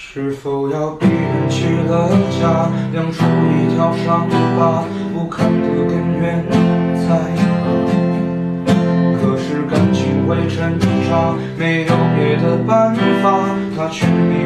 是否要逼人去了家，养出一条伤疤，不堪的根源在何？可是感情会挣扎，没有别的办法，他却。